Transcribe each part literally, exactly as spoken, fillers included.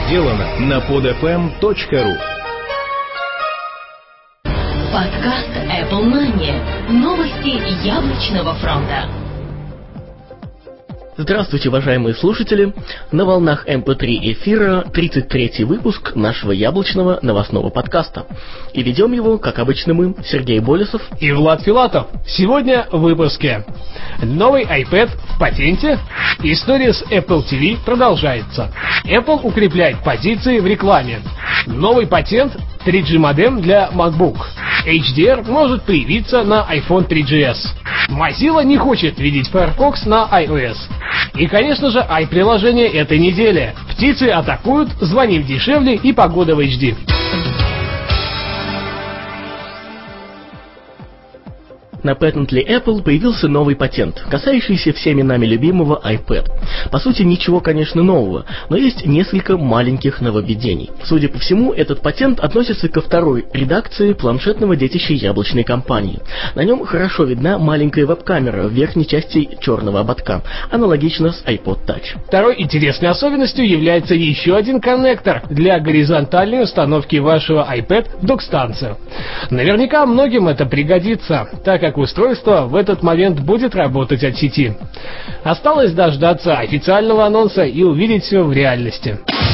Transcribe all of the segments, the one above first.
сделано на под эф эм точка ру. Подкаст Apple Money. Новости яблочного фронта. Здравствуйте, уважаемые слушатели! На волнах эм пэ три эфира тридцать третий выпуск нашего яблочного новостного подкаста. И ведем его, как обычно, мы, Сергей Болесов и Влад Филатов. Сегодня в выпуске. Новый iPad в патенте. История с Apple ти ви продолжается. Apple укрепляет позиции в рекламе. Новый патент три джи модем для MacBook. эйч ди ар может появиться на iPhone три джи эс. Mozilla не хочет видеть Firefox на iOS. И, конечно же, i-приложение этой недели. Птицы атакуют, звоним дешевле и погода в эйч ди. На Patently Apple появился новый патент, касающийся всеми нами любимого iPad. По сути, ничего, конечно, нового, но есть несколько маленьких нововведений. Судя по всему, этот патент относится ко второй редакции планшетного детища яблочной компании. На нем хорошо видна маленькая веб-камера в верхней части черного ободка, аналогично с iPod Touch. Второй интересной особенностью является еще один коннектор для горизонтальной установки вашего iPad в док-станцию. Наверняка многим это пригодится, так как как устройство в этот момент будет работать от сети. Осталось дождаться официального анонса и увидеть все в реальности.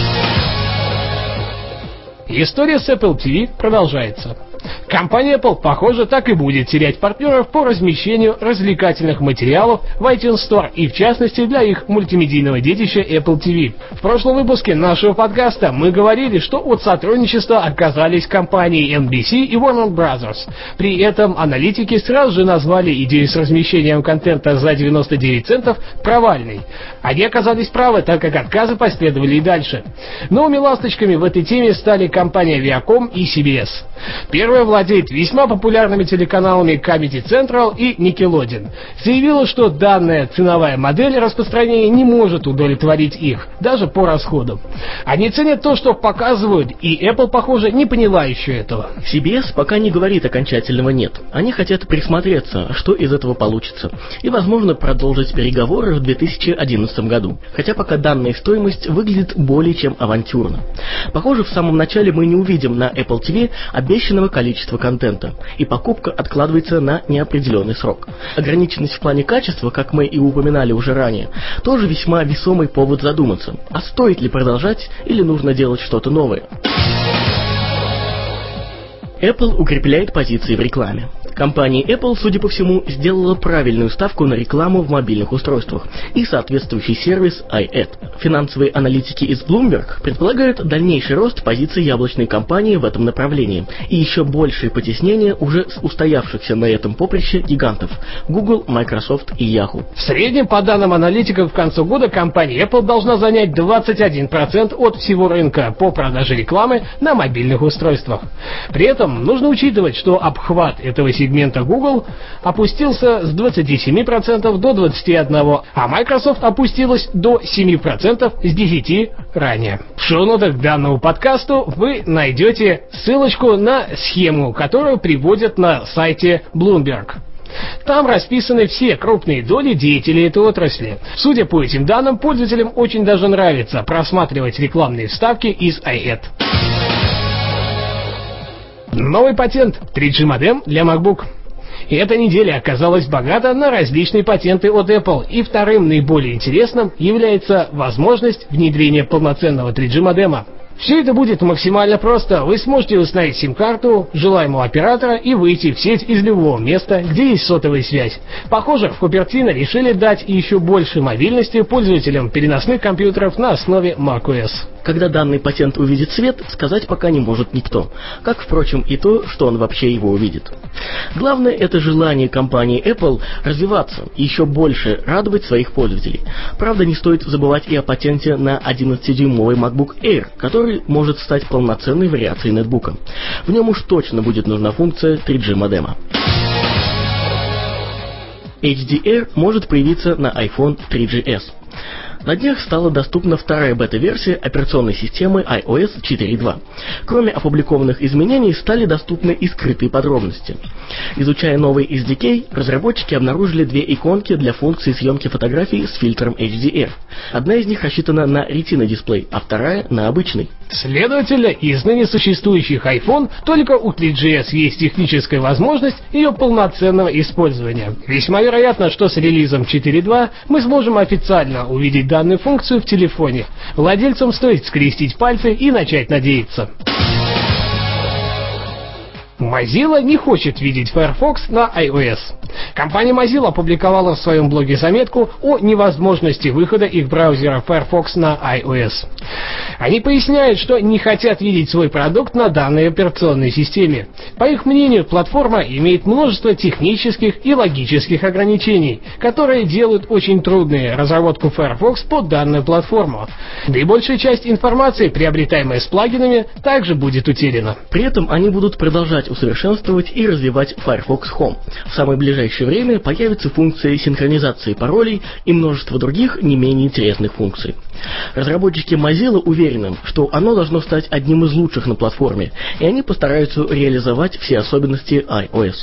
История с Apple ти ви продолжается. Компания Apple, похоже, так и будет терять партнеров по размещению развлекательных материалов в iTunes Store и, в частности, для их мультимедийного детища Apple ти ви. В прошлом выпуске нашего подкаста мы говорили, что от сотрудничества отказались компании эн би си и Warner Brothers. При этом аналитики сразу же назвали идею с размещением контента за девяносто девять центов провальной. Они оказались правы, так как отказы последовали и дальше. Новыми ласточками в этой теме стали компания Viacom и си би эс. Первая владеет весьма популярными телеканалами Comedy Central и Nickelodeon. Заявила, что данная ценовая модель распространения не может удовлетворить их, даже по расходам. Они ценят то, что показывают, и Apple, похоже, не поняла еще этого. си би эс пока не говорит окончательного «нет». Они хотят присмотреться, что из этого получится, и, возможно, продолжить переговоры в две тысячи одиннадцатом году. Хотя пока данная стоимость выглядит более чем авантюрно. Похоже, в самом начале мы не увидим на Apple ти ви обещанного количества контента, и покупка откладывается на неопределенный срок. Ограниченность в плане качества, как мы и упоминали уже ранее, тоже весьма весомый повод задуматься, а стоит ли продолжать или нужно делать что-то новое. Apple укрепляет позиции в рекламе. Компания Apple, судя по всему, сделала правильную ставку на рекламу в мобильных устройствах и соответствующий сервис iAd. Финансовые аналитики из Bloomberg предполагают дальнейший рост позиций яблочной компании в этом направлении и еще большее потеснение уже устоявшихся на этом поприще гигантов Google, Microsoft и Yahoo. В среднем, по данным аналитиков, к концу года компания Apple должна занять двадцать один процент от всего рынка по продаже рекламы на мобильных устройствах. При этом нужно учитывать, что обхват этого сегмента сегмента Google опустился с двадцати семи процентов до двадцати одного процента, а Microsoft опустилась до семи процентов с десяти процентов ранее. В шоу-нотах к данному подкасту вы найдете ссылочку на схему, которую приводят на сайте Bloomberg. Там расписаны все крупные доли деятелей этой отрасли. Судя по этим данным, пользователям очень даже нравится просматривать рекламные вставки из iAd. Новый патент три джи модем для MacBook. И эта неделя оказалась богата на различные патенты от Apple, и вторым наиболее интересным является возможность внедрения полноценного три джи модема. Все это будет максимально просто. Вы сможете установить сим-карту желаемого оператора и выйти в сеть из любого места, где есть сотовая связь. Похоже, в Cupertino решили дать еще больше мобильности пользователям переносных компьютеров на основе macOS. Когда данный патент увидит свет, сказать пока не может никто. Как, впрочем, и то, что он вообще его увидит. Главное, это желание компании Apple развиваться и еще больше радовать своих пользователей. Правда, не стоит забывать и о патенте на одиннадцатидюймовый MacBook Air, который может стать полноценной вариацией нетбука. В нем уж точно будет нужна функция три джи модема. эйч ди ар может появиться на iPhone три джи эс. На днях стала доступна вторая бета-версия операционной системы ай о эс четыре точка два. Кроме опубликованных изменений, стали доступны и скрытые подробности. Изучая новый эс ди кей, разработчики обнаружили две иконки для функции съемки фотографий с фильтром эйч ди ар. Одна из них рассчитана на Retina-дисплей, а вторая на обычный. Следовательно, из ныне существующих iPhone только у три джи эс есть техническая возможность ее полноценного использования. Весьма вероятно, что с релизом четыре точка два мы сможем официально увидеть данную функцию в телефоне. Владельцам стоит скрестить пальцы и начать надеяться. Mozilla не хочет видеть Firefox на iOS. Компания Mozilla опубликовала в своем блоге заметку о невозможности выхода их браузера Firefox на iOS. Они поясняют, что не хотят видеть свой продукт на данной операционной системе. По их мнению, платформа имеет множество технических и логических ограничений, которые делают очень трудной разработку Firefox под данную платформу. Да и большая часть информации, приобретаемой с плагинами, также будет утеряна. При этом они будут продолжать усовершенствовать и развивать Firefox Home. В самое ближайшее время появятся функции синхронизации паролей и множество других не менее интересных функций. Разработчики Mozilla уверены, что оно должно стать одним из лучших на платформе, и они постараются реализовать все особенности iOS.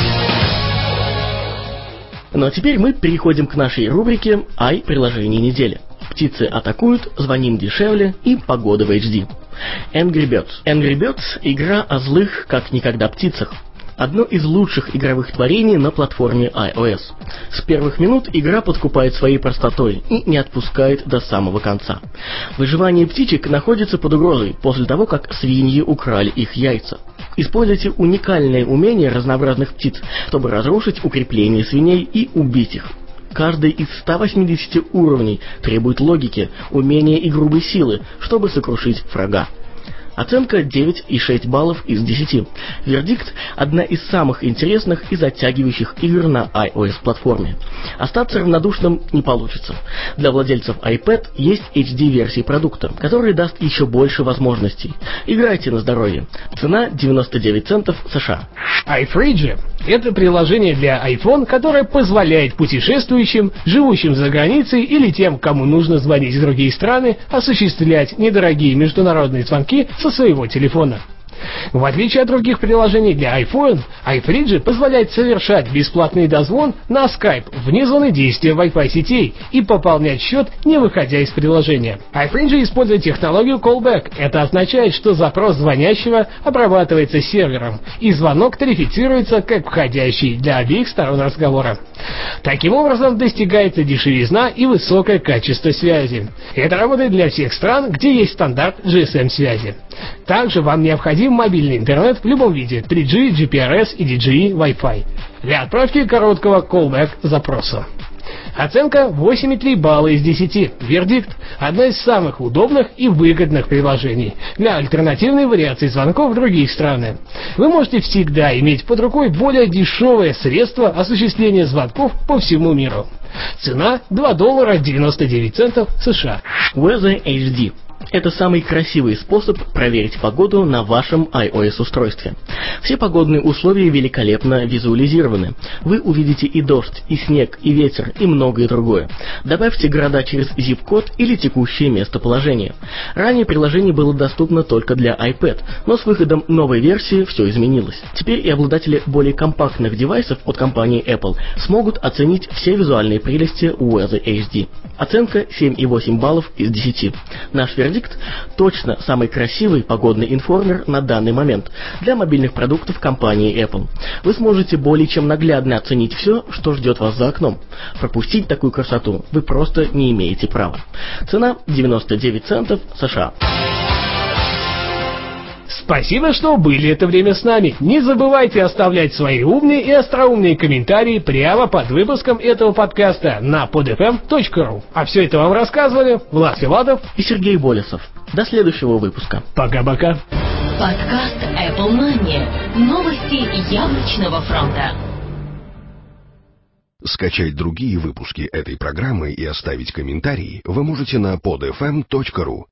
Ну а теперь мы переходим к нашей рубрике «Ай-приложение недели». Птицы атакуют, звоним дешевле и погода в эйч ди. Angry Birds. Angry Birds – игра о злых, как никогда, птицах. Одно из лучших игровых творений на платформе iOS. С первых минут игра подкупает своей простотой и не отпускает до самого конца. Выживание птичек находится под угрозой после того, как свиньи украли их яйца. Используйте уникальное умение разнообразных птиц, чтобы разрушить укрепления свиней и убить их. Каждый из ста восьмидесяти уровней требует логики, умения и грубой силы, чтобы сокрушить врага. Оценка девять и шесть баллов из десяти. Вердикт – одна из самых интересных и затягивающих игр на iOS-платформе. Остаться равнодушным не получится. Для владельцев iPad есть эйч ди-версия продукта, которая даст еще больше возможностей. Играйте на здоровье. Цена девяносто девять центов США. iFridge – это приложение для iPhone, которое позволяет путешествующим, живущим за границей или тем, кому нужно звонить в другие страны, осуществлять недорогие международные звонки со своего телефона. В отличие от других приложений для iPhone, iFridge позволяет совершать бесплатный дозвон на Skype вне зоны действия Wi-Fi сетей и пополнять счет, не выходя из приложения. iFridge использует технологию callback. Это означает, что запрос звонящего обрабатывается сервером, и звонок тарифицируется как входящий для обеих сторон разговора. Таким образом, достигается дешевизна и высокое качество связи. Это работает для всех стран, где есть стандарт джи эс эм-связи. Также вам необходим мобильный интернет в любом виде: три джи, джи пи ар эс и ди джи и Wi-Fi для отправки короткого callback запроса. Оценка восемь и три балла из десяти. Вердикт – одно из самых удобных и выгодных приложений для альтернативной вариации звонков в другие страны. Вы можете всегда иметь под рукой более дешевое средство осуществления звонков по всему миру. Цена два доллара девяносто девять центов США. Weather эйч ди. Это самый красивый способ проверить погоду на вашем iOS-устройстве. Все погодные условия великолепно визуализированы. Вы увидите и дождь, и снег, и ветер, и многое другое. Добавьте города через zip-код или текущее местоположение. Ранее приложение было доступно только для iPad, но с выходом новой версии все изменилось. Теперь и обладатели более компактных девайсов от компании Apple смогут оценить все визуальные прелести Weather эйч ди. Оценка семь и восемь баллов из десяти. Наш вердикт – точно самый красивый погодный информер на данный момент для мобильных продуктов компании Apple. Вы сможете более чем наглядно оценить все, что ждет вас за окном. Пропустить такую красоту вы просто не имеете права. Цена девяносто девять центов США. Спасибо, что были это время с нами. Не забывайте оставлять свои умные и остроумные комментарии прямо под выпуском этого подкаста на под эф эм точка ру. А все это вам рассказывали Влад Филатов и Сергей Болесов. До следующего выпуска. Пока-пока. Подкаст Apple Money. Новости яблочного фронта. Скачать другие выпуски этой программы и оставить комментарии вы можете на под эф эм точка ру.